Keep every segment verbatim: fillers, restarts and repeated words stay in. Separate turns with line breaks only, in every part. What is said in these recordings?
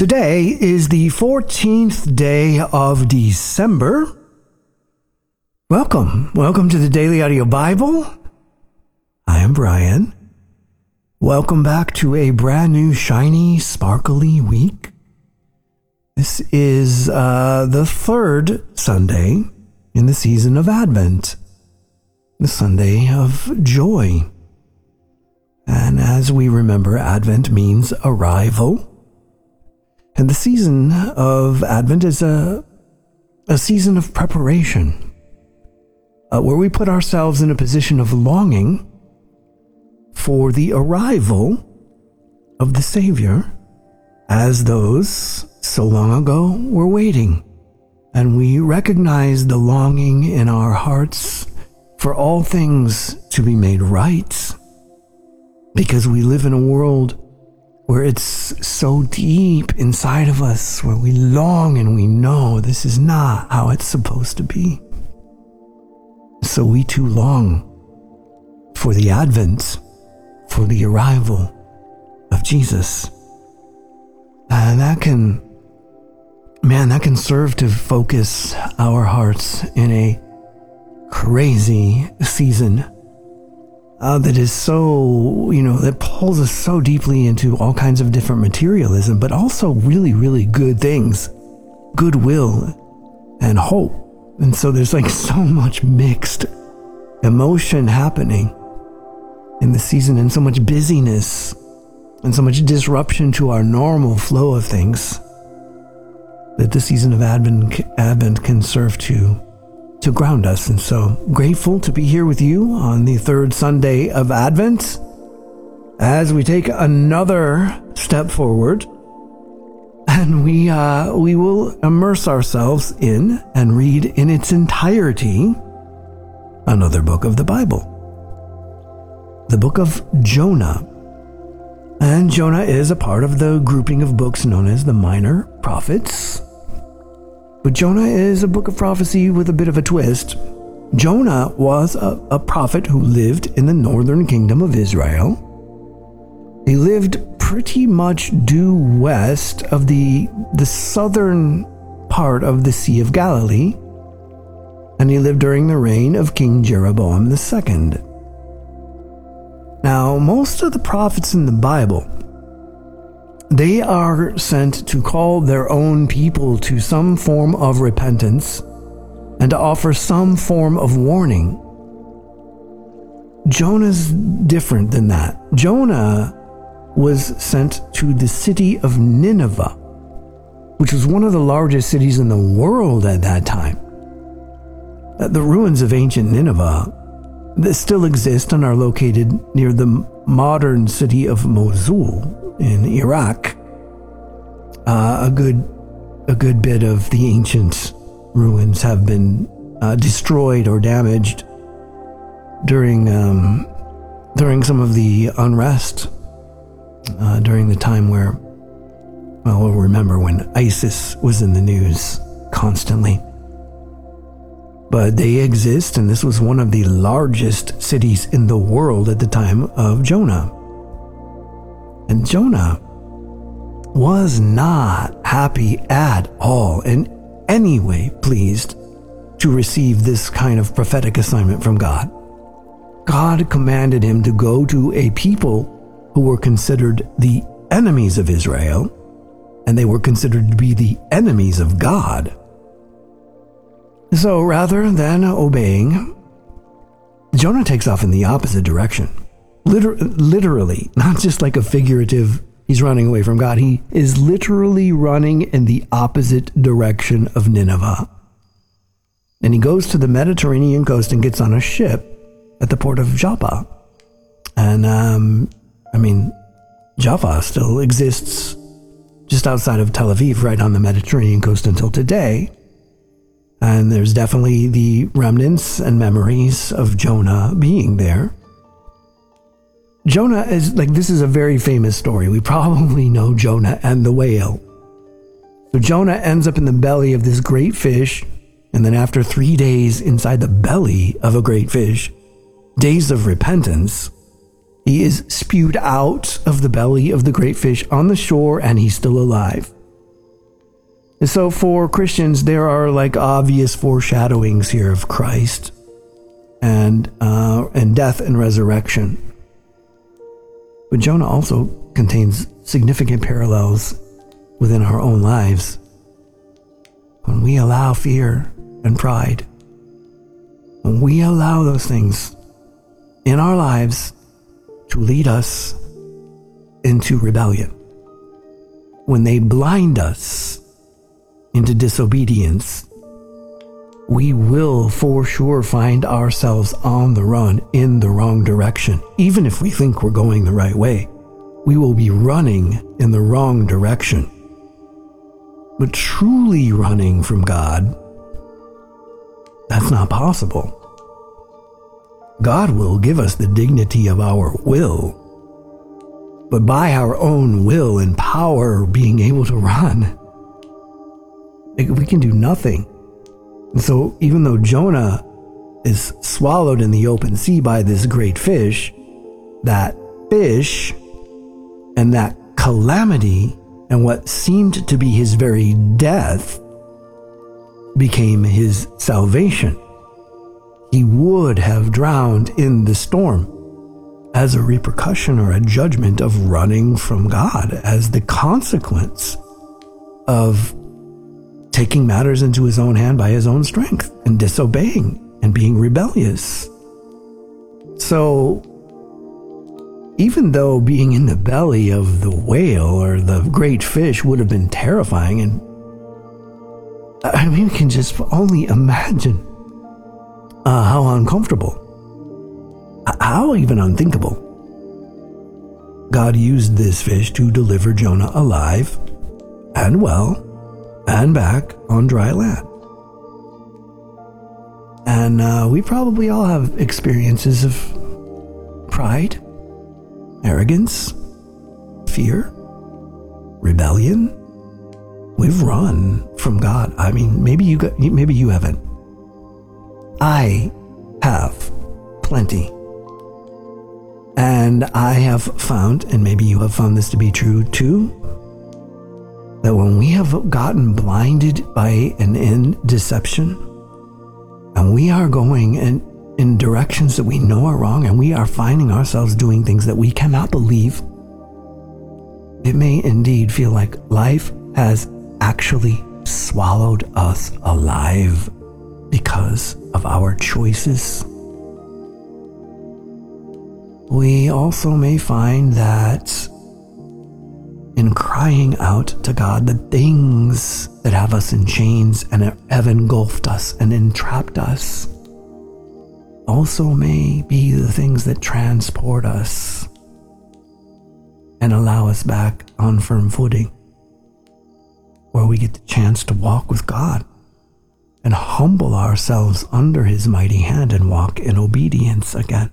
Today is the fourteenth day of December. Welcome. Welcome to the Daily Audio Bible. I am Brian. Welcome back to a brand new, shiny, sparkly week. This is uh, the third Sunday in the season of Advent, the Sunday of joy. And as we remember, Advent means arrival. And the season of Advent is a, a season of preparation, uh, where we put ourselves in a position of longing for the arrival of the Savior, as those so long ago were waiting. And we recognize the longing in our hearts for all things to be made right, because we live in a world where it's so deep inside of us, where we long and we know this is not how it's supposed to be. So we too long for the advent, for the arrival of Jesus. And that can, man, that can serve to focus our hearts in a crazy season Uh, that is so, you know, that pulls us so deeply into all kinds of different materialism, but also really, really good things, goodwill and hope. And so there's like so much mixed emotion happening in the season, and so much busyness and so much disruption to our normal flow of things, that the season of Advent, Advent can serve to to ground us. And so grateful to be here with you on the third Sunday of Advent as we take another step forward, and we uh, we will immerse ourselves in and read in its entirety another book of the Bible, the book of Jonah. And Jonah is a part of the grouping of books known as the Minor Prophets. But Jonah is a book of prophecy with a bit of a twist. Jonah was a, a prophet who lived in the northern kingdom of Israel. He lived pretty much due west of the, the southern part of the Sea of Galilee, and he lived during the reign of King Jeroboam the Second. Now, most of the prophets in the Bible, they are sent to call their own people to some form of repentance and to offer some form of warning. Jonah's different than that. Jonah was sent to the city of Nineveh, which was one of the largest cities in the world at that time. The ruins of ancient Nineveh that still exist and are located near the modern city of Mosul in Iraq. Uh, a good a good bit of the ancient ruins have been uh, destroyed or damaged during um, during some of the unrest, uh, during the time where, well, we'll remember when ISIS was in the news constantly. But they exist, and this was one of the largest cities in the world at the time of Jonah. And Jonah was not happy at all, in any way pleased to receive this kind of prophetic assignment from God. God commanded him to go to a people who were considered the enemies of Israel, and they were considered to be the enemies of God. So rather than obeying, Jonah takes off in the opposite direction. Liter- literally, not just like a figurative, he's running away from God. He is literally running in the opposite direction of Nineveh. And he goes to the Mediterranean coast and gets on a ship at the port of Joppa. And, um, I mean, Jaffa still exists just outside of Tel Aviv, right on the Mediterranean coast until today. And there's definitely the remnants and memories of Jonah being there. Jonah is, like, this is a very famous story. We probably know Jonah and the whale. So Jonah ends up in the belly of this great fish, and then after three days inside the belly of a great fish, days of repentance, he is spewed out of the belly of the great fish on the shore, and he's still alive. And so for Christians, there are like obvious foreshadowings here of Christ and uh, and death and resurrection. But Jonah also contains significant parallels within our own lives. When we allow fear and pride, when we allow those things in our lives to lead us into rebellion, when they blind us into disobedience, we will for sure find ourselves on the run in the wrong direction. Even if we think we're going the right way, we will be running in the wrong direction. But truly running from God, that's not possible. God will give us the dignity of our will, but by our own will and power being able to run, we can do nothing. And so even though Jonah is swallowed in the open sea by this great fish, that fish and that calamity and what seemed to be his very death became his salvation. He would have drowned in the storm as a repercussion or a judgment of running from God, as the consequence of taking matters into his own hand by his own strength and disobeying and being rebellious. So even though being in the belly of the whale or the great fish would have been terrifying, and I mean, we can just only imagine uh, how uncomfortable, how even unthinkable. God used this fish to deliver Jonah alive and well and back on dry land. And uh, we probably all have experiences of pride, arrogance, fear, rebellion. We've run from God. I mean, maybe you got, maybe you haven't. I have plenty. And I have found, and maybe you have found this to be true too, that when we have gotten blinded by an in deception, and we are going in, in directions that we know are wrong, and we are finding ourselves doing things that we cannot believe, it may indeed feel like life has actually swallowed us alive because of our choices. We also may find that in crying out to God, the things that have us in chains and have engulfed us and entrapped us also may be the things that transport us and allow us back on firm footing, where we get the chance to walk with God and humble ourselves under his mighty hand and walk in obedience again.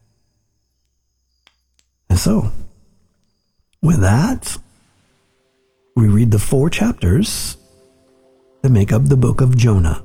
And so, with that, we read the four chapters that make up the book of Jonah.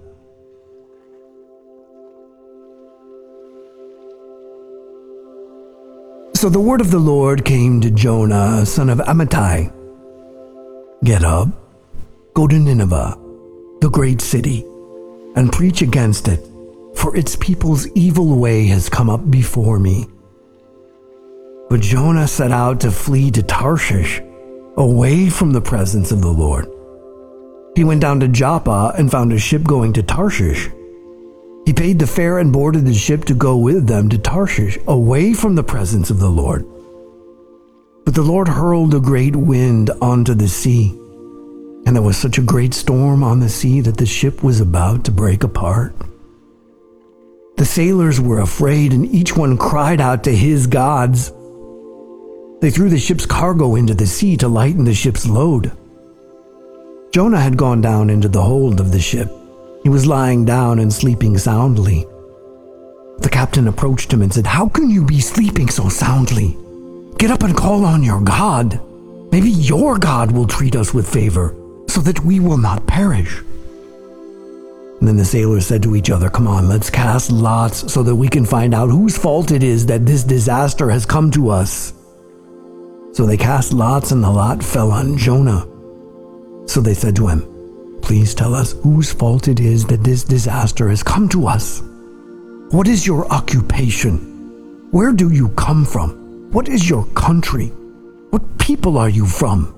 So the word of the Lord came to Jonah, son of Amittai. Get up, go to Nineveh, the great city, and preach against it, for its people's evil way has come up before me. But Jonah set out to flee to Tarshish, away from the presence of the Lord. He went down to Joppa and found a ship going to Tarshish. He paid the fare and boarded the ship to go with them to Tarshish, away from the presence of the Lord. But the Lord hurled a great wind onto the sea, and there was such a great storm on the sea that the ship was about to break apart. The sailors were afraid, and each one cried out to his gods. They threw the ship's cargo into the sea to lighten the ship's load. Jonah had gone down into the hold of the ship. He was lying down and sleeping soundly. The captain approached him and said, "How can you be sleeping so soundly? Get up and call on your God. Maybe your God will treat us with favor, so that we will not perish." And then the sailors said to each other, "Come on, let's cast lots so that we can find out whose fault it is that this disaster has come to us." So they cast lots, and the lot fell on Jonah. So they said to him, please tell us whose fault it is that this disaster has come to us. What is your occupation? Where do you come from? What is your country? What people are you from?"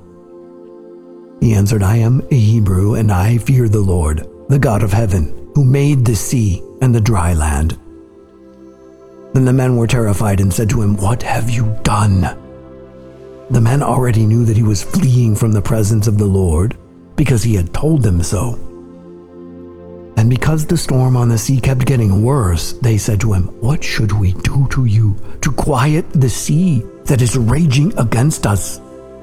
He answered, "I am a Hebrew, and I fear the Lord, the God of heaven, who made the sea and the dry land." Then the men were terrified and said to him, "What have you done?" The men already knew that he was fleeing from the presence of the Lord, because he had told them so. And because the storm on the sea kept getting worse, they said to him, "What should we do to you to quiet the sea that is raging against us?"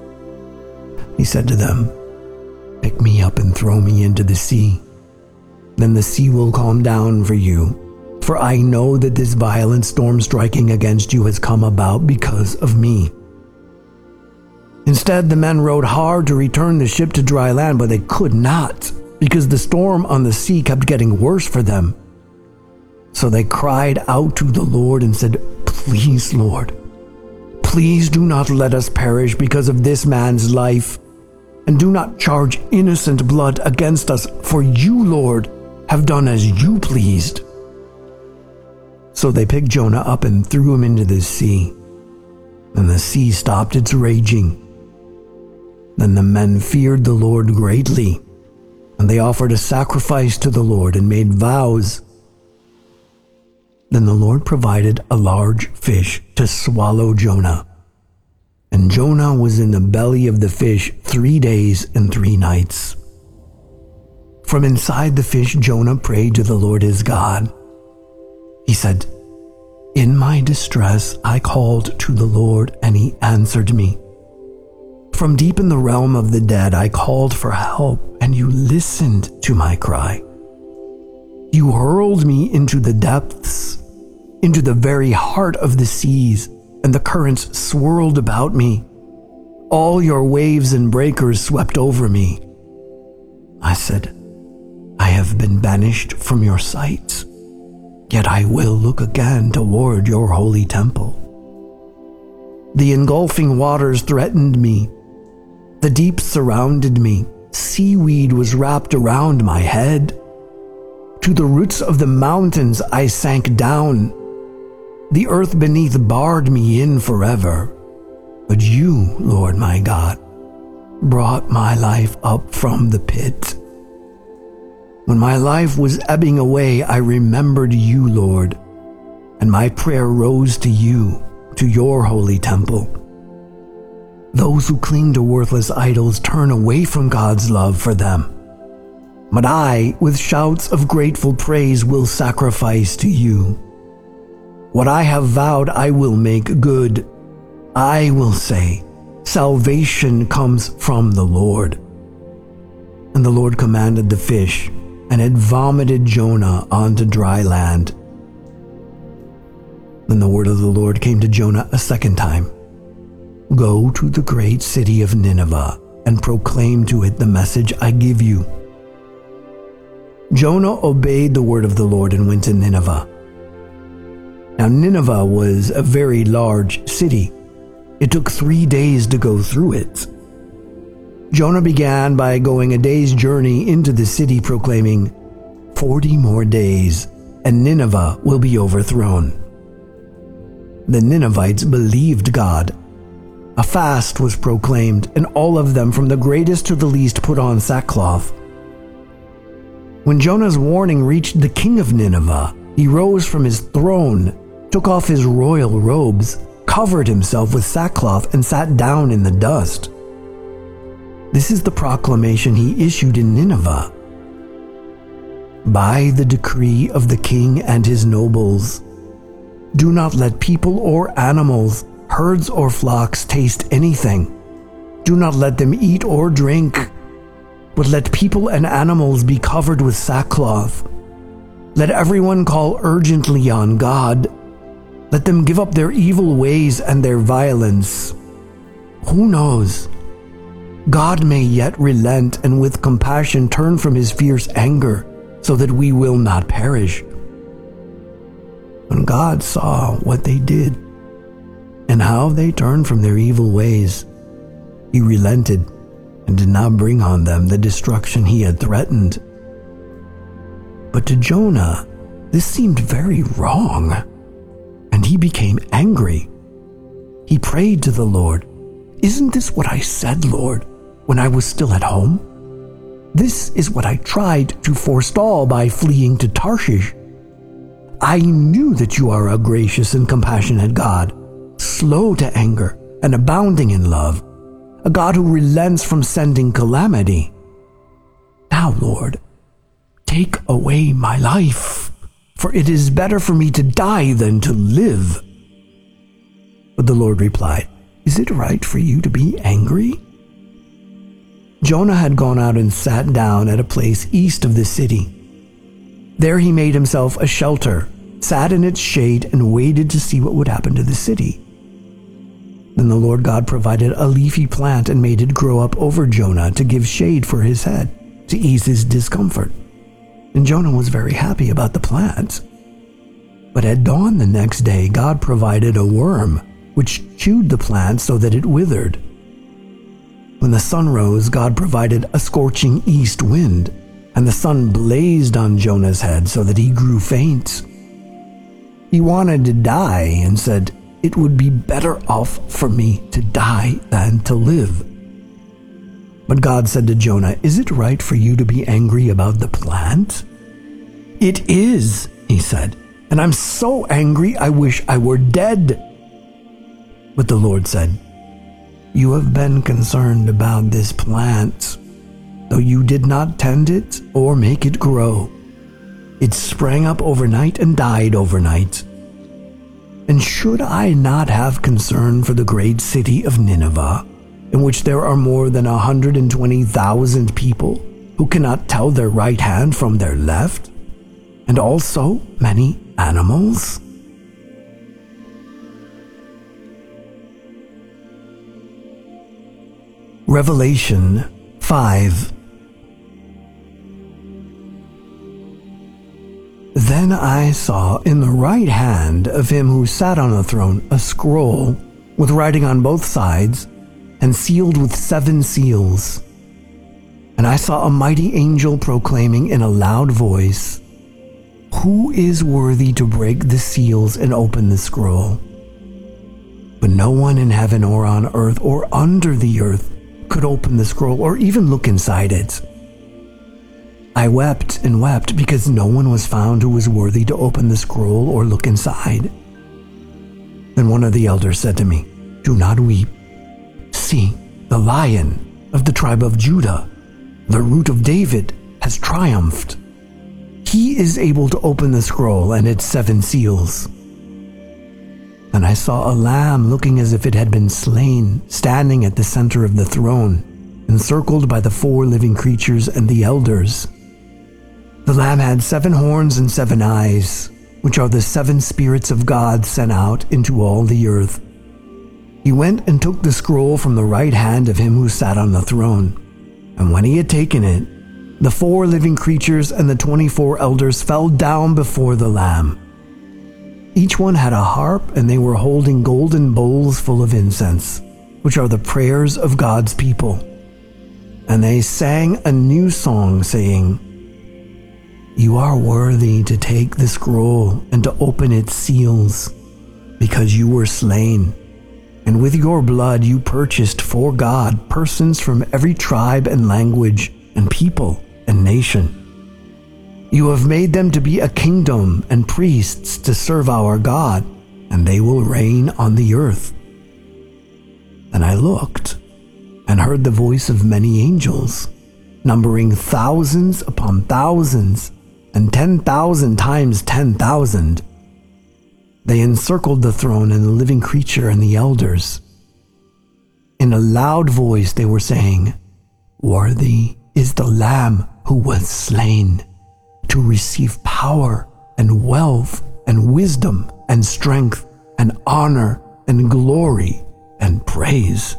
He said to them, "Pick me up and throw me into the sea. Then the sea will calm down for you, for I know that this violent storm striking against you has come about because of me." Instead, the men rowed hard to return the ship to dry land, but they could not, because the storm on the sea kept getting worse for them. So they cried out to the Lord and said, "Please, Lord, please do not let us perish because of this man's life, and do not charge innocent blood against us, for you, Lord, have done as you pleased." So they picked Jonah up and threw him into the sea, and the sea stopped its raging. Then the men feared the Lord greatly, and they offered a sacrifice to the Lord and made vows. Then the Lord provided a large fish to swallow Jonah, and Jonah was in the belly of the fish three days and three nights. From inside the fish, Jonah prayed to the Lord his God. He said, "In my distress I called to the Lord, and he answered me. From deep in the realm of the dead I called for help, and you listened to my cry. You hurled me into the depths, into the very heart of the seas, and the currents swirled about me. All your waves and breakers swept over me. I said, I have been banished from your sight, yet I will look again toward your holy temple. The engulfing waters threatened me. The deep surrounded me. Seaweed was wrapped around my head. To the roots of the mountains I sank down. The earth beneath barred me in forever. But you, Lord my God, brought my life up from the pit. When my life was ebbing away, I remembered you, Lord, and my prayer rose to you, to your holy temple. Those who cling to worthless idols turn away from God's love for them. But I, with shouts of grateful praise, will sacrifice to you. What I have vowed I will make good. I will say, salvation comes from the Lord. And the Lord commanded the fish, and it vomited Jonah onto dry land. Then the word of the Lord came to Jonah a second time. Go to the great city of Nineveh and proclaim to it the message I give you. Jonah obeyed the word of the Lord and went to Nineveh. Now Nineveh was a very large city. It took three days to go through it. Jonah began by going a day's journey into the city, proclaiming, Forty more days, and Nineveh will be overthrown. The Ninevites believed God. A fast was proclaimed, and all of them, from the greatest to the least, put on sackcloth. When Jonah's warning reached the king of Nineveh, he rose from his throne, took off his royal robes, covered himself with sackcloth, and sat down in the dust. This is the proclamation he issued in Nineveh. By the decree of the king and his nobles, do not let people or animals, herds or flocks taste anything. Do not let them eat or drink, but let people and animals be covered with sackcloth. Let everyone call urgently on God. Let them give up their evil ways and their violence. Who knows? God may yet relent and with compassion turn from his fierce anger, so that we will not perish. When God saw what they did and how they turned from their evil ways, he relented and did not bring on them the destruction he had threatened. But to Jonah, this seemed very wrong, and he became angry. He prayed to the Lord, "Isn't this what I said, Lord, when I was still at home? This is what I tried to forestall by fleeing to Tarshish. I knew that you are a gracious and compassionate God, slow to anger and abounding in love, a God who relents from sending calamity. Now, Lord, take away my life, for it is better for me to die than to live." But the Lord replied, "Is it right for you to be angry?" Jonah had gone out and sat down at a place east of the city. There he made himself a shelter, sat in its shade, and waited to see what would happen to the city. Then the Lord God provided a leafy plant and made it grow up over Jonah to give shade for his head, to ease his discomfort. And Jonah was very happy about the plant. But at dawn the next day, God provided a worm, which chewed the plant so that it withered. When the sun rose, God provided a scorching east wind, and the sun blazed on Jonah's head so that he grew faint. He wanted to die and said, "It would be better off for me to die than to live." But God said to Jonah, "Is it right for you to be angry about the plant?" "It is," he said, "and I'm so angry I wish I were dead." But the Lord said, "You have been concerned about this plant, though you did not tend it or make it grow. It sprang up overnight and died overnight. And should I not have concern for the great city of Nineveh, in which there are more than one hundred twenty thousand people who cannot tell their right hand from their left, and also many animals?" Revelation five. Then I saw in the right hand of him who sat on the throne a scroll with writing on both sides and sealed with seven seals. And I saw a mighty angel proclaiming in a loud voice, "Who is worthy to break the seals and open the scroll?" But no one in heaven or on earth or under the earth could open the scroll or even look inside it. I wept and wept because no one was found who was worthy to open the scroll or look inside. Then one of the elders said to me, "Do not weep. See, the Lion of the tribe of Judah, the Root of David, has triumphed. He is able to open the scroll and its seven seals." And I saw a lamb looking as if it had been slain, standing at the center of the throne, encircled by the four living creatures and the elders. The lamb had seven horns and seven eyes, which are the seven spirits of God sent out into all the earth. He went and took the scroll from the right hand of him who sat on the throne. And when he had taken it, the four living creatures and the twenty-four elders fell down before the Lamb. Each one had a harp, and they were holding golden bowls full of incense, which are the prayers of God's people. And they sang a new song, saying, "You are worthy to take the scroll and to open its seals, because you were slain, and with your blood you purchased for God persons from every tribe and language and people and nation. You have made them to be a kingdom and priests to serve our God, and they will reign on the earth." And I looked and heard the voice of many angels, numbering thousands upon thousands and ten thousand times ten thousand. They encircled the throne and the living creature and the elders. In a loud voice they were saying, "Worthy is the Lamb who was slain to receive power and wealth and wisdom and strength and honor and glory and praise."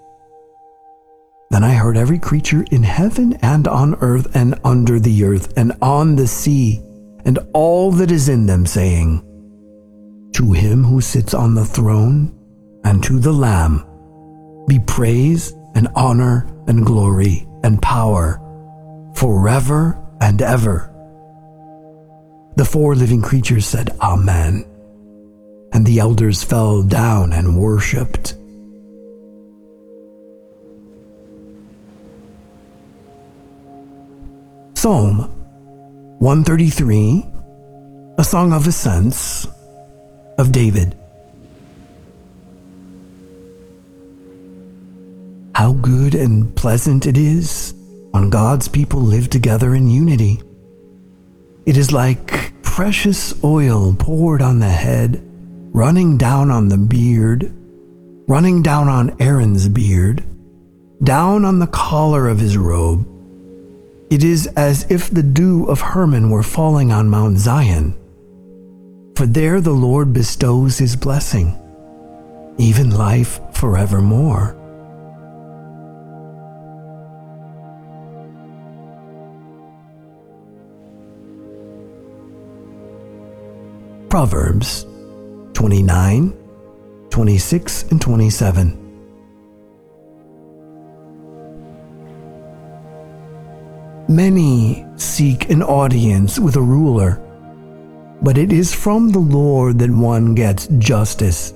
Then I heard every creature in heaven and on earth and under the earth and on the sea and all that is in them saying, "To him who sits on the throne and to the Lamb be praise and honor and glory and power forever and ever. The four living creatures said, Amen. And the elders fell down and worshipped. Psalm one thirty-three, a song of ascents of David. How good and pleasant it is when God's people live together in unity. It is like precious oil poured on the head, running down on the beard, running down on Aaron's beard, down on the collar of his robe. It is as if the dew of Hermon were falling on Mount Zion. For there the Lord bestows his blessing, even life forevermore. Proverbs twenty-nine, twenty-six, and twenty-seven. Many seek an audience with a ruler, but it is from the Lord that one gets justice.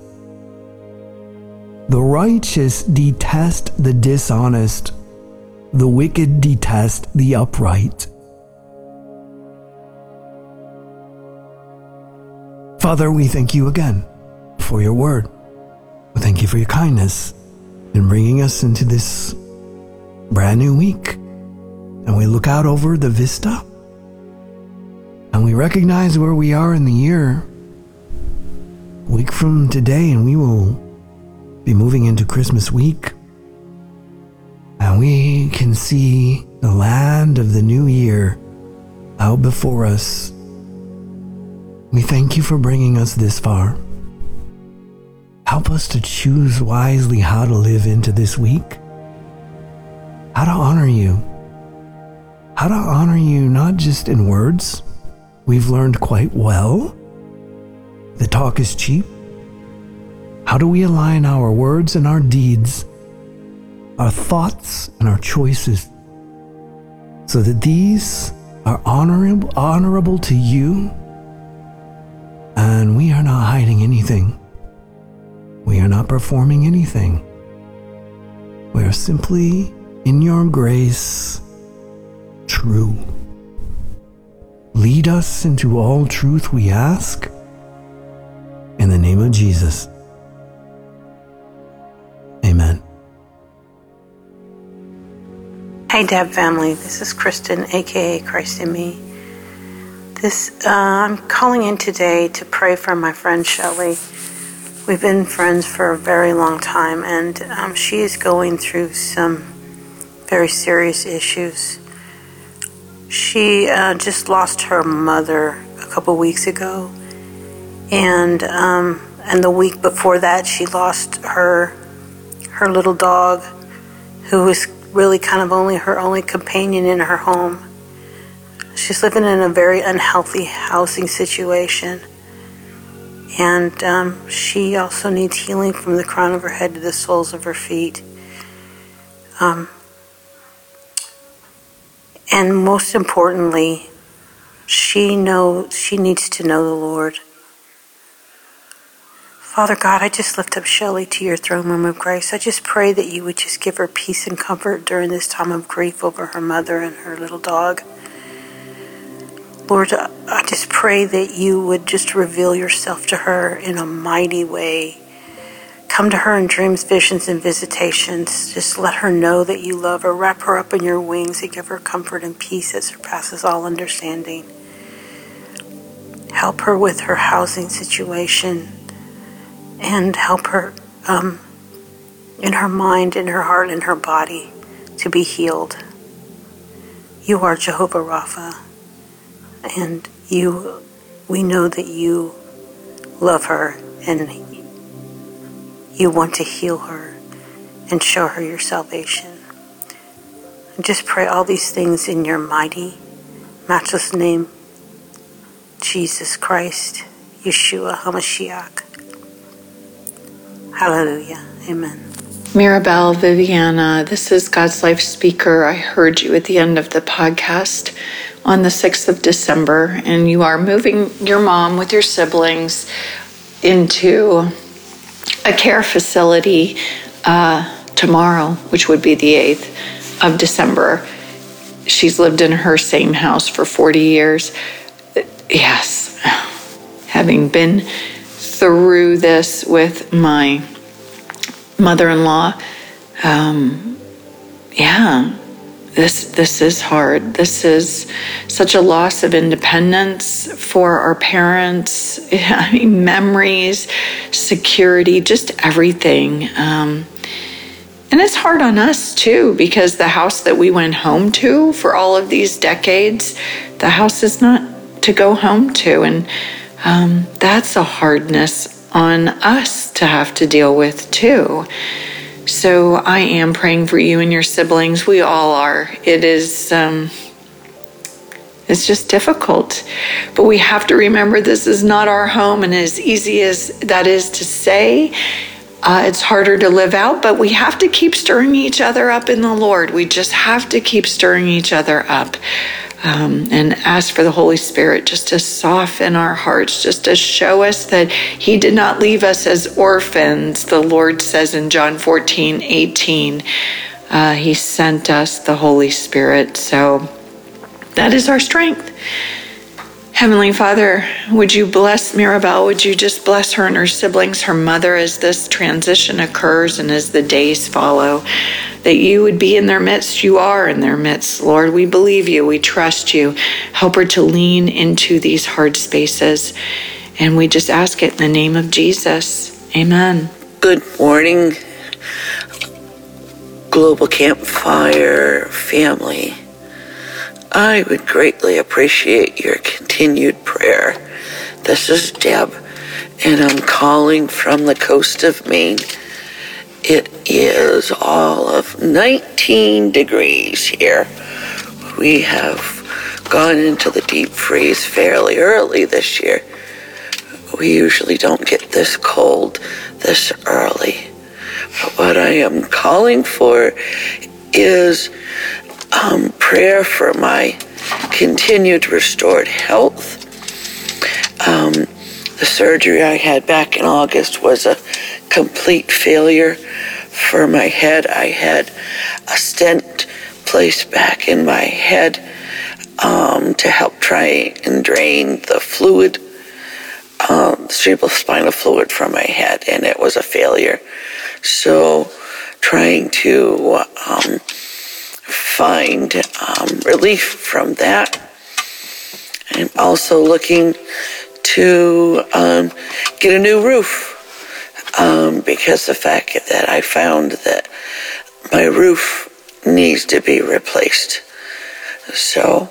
The righteous detest the dishonest, the wicked detest the upright. Father, we thank you again for your word. We thank you for your kindness in bringing us into this brand new week. And we look out over the vista and we recognize where we are in the year. A week from today, and we will be moving into Christmas week. And we can see the land of the new year out before us. We thank you for bringing us this far. Help us to choose wisely how to live into this week, how to honor you, how to honor you not just in words. We've learned quite well that talk is cheap. How do we align our words and our deeds, our thoughts and our choices, so that these are honorable, honorable to you, and we are not hiding anything. We are not performing anything. We are simply, in your grace, true. Lead us into all truth, we ask, in the name of Jesus. Amen.
Hey Deb family, this is Kristen, aka Christ in Me. This uh, I'm calling in today to pray for my friend Shelley. We've been friends for a very long time, and um, she is going through some very serious issues. She uh, just lost her mother a couple weeks ago, and um, and the week before that, she lost her her little dog, who was really kind of only her only companion in her home. She's living in a very unhealthy housing situation, and um, she also needs healing from the crown of her head to the soles of her feet. Um, and most importantly, she knows she needs to know the Lord. Father God, I just lift up Shelley to your throne room of grace. I just pray that you would just give her peace and comfort during this time of grief over her mother and her little dog. Lord, I just pray that you would just reveal yourself to her in a mighty way. Come to her in dreams, visions, and visitations. Just let her know that you love her. Wrap her up in your wings and give her comfort and peace that surpasses all understanding. Help her with her housing situation, and help her um, in her mind, in her heart, in her body to be healed. You are Jehovah Rapha, and you, we know that you love her and you want to heal her and show her your salvation. And just pray all these things in your mighty, matchless name, Jesus Christ, Yeshua HaMashiach. Hallelujah. Amen.
Mirabelle, Viviana, this is God's Life Speaker. I heard you at the end of the podcast on the sixth of December, and you are moving your mom with your siblings into a care facility uh, tomorrow, which would be the eighth of December. She's lived in her same house for forty years. Yes, having been through this with my mother-in-law, um, yeah, this this is hard. This is such a loss of independence for our parents. I mean, memories, security, just everything. Um, and it's hard on us too, because the house that we went home to for all of these decades, the house is not to go home to, and um, that's a hardness on us to have to deal with too. So I am praying for you and your siblings. We all are. It is, um, it's just difficult. But we have to remember this is not our home, and as easy as that is to say, uh, it's harder to live out, but we have to keep stirring each other up in the Lord. We just have to keep stirring each other up. Um, and ask for the Holy Spirit just to soften our hearts, just to show us that He did not leave us as orphans. The Lord says in John fourteen eighteen, uh, He sent us the Holy Spirit. So that is our strength. Heavenly Father, would you bless Mirabelle? Would you just bless her and her siblings, her mother, as this transition occurs and as the days follow, that you would be in their midst. You are in their midst, Lord. We believe you. We trust you. Help her to lean into these hard spaces. And we just ask it in the name of Jesus. Amen.
Good morning, Global Campfire family. I would greatly appreciate your continued prayer. This is Deb, and I'm calling from the coast of Maine. It is all of nineteen degrees here. We have gone into the deep freeze fairly early this year. We usually don't get this cold this early. But what I am calling for is Um, prayer for my continued restored health. Um, the surgery I had back in August was a complete failure for my head. I had a stent placed back in my head um, to help try and drain the fluid, um, cerebrospinal fluid from my head, and it was a failure. So trying to um, find um, relief from that. I'm also looking to um, get a new roof um, because the fact that I found that my roof needs to be replaced. So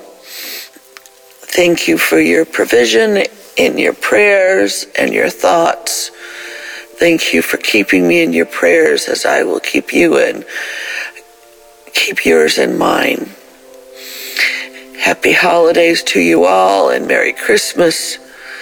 thank you for your provision in your prayers and your thoughts. Thank you for keeping me in your prayers as I will keep you in. Keep yours in mind. Happy holidays to you all and Merry Christmas.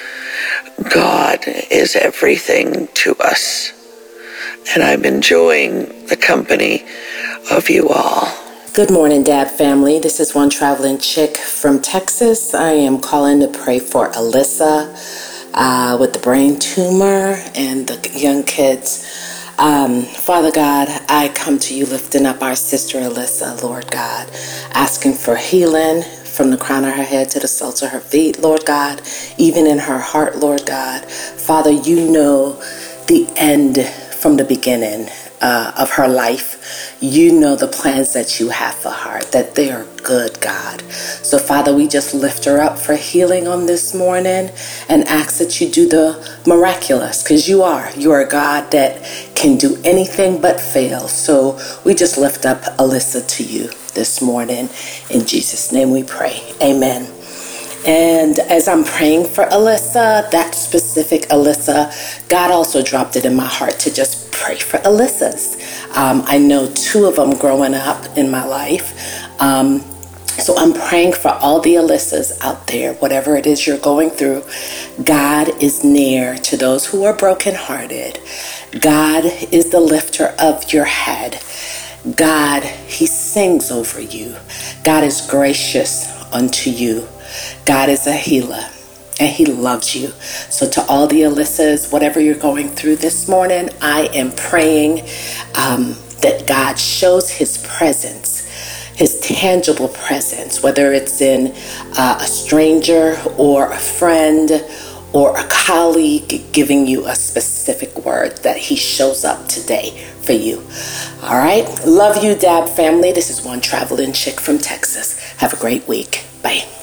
God is everything to us, and I'm enjoying the company of you all.
Good morning, Dab family. This is one traveling chick from Texas. I am calling to pray for Alyssa uh, with the brain tumor and the young kids. Um, Father God, I come to you lifting up our sister Alyssa, Lord God, asking for healing from the crown of her head to the soles of her feet, Lord God, even in her heart, Lord God. Father, you know the end from the beginning uh, of her life. You know the plans that you have for her, that they are good, God. So, Father, we just lift her up for healing on this morning and ask that you do the miraculous, because you are. You are a God that can do anything but fail. So we just lift up Alyssa to you this morning. In Jesus' name we pray. Amen. And as I'm praying for Alyssa, that specific Alyssa, God also dropped it in my heart to just pray for Alyssa's. Um, I know two of them growing up in my life. Um, So I'm praying for all the Alyssas out there, whatever it is you're going through. God is near to those who are brokenhearted. God is the lifter of your head. God, he sings over you. God is gracious unto you. God is a healer, and he loves you. So to all the Alyssas, whatever you're going through this morning, I am praying um, that God shows his presence, his tangible presence, whether it's in uh, a stranger or a friend or a colleague giving you a specific word, that he shows up today for you. All right. Love you, Dab family. This is One Traveling Chick from Texas. Have a great week. Bye.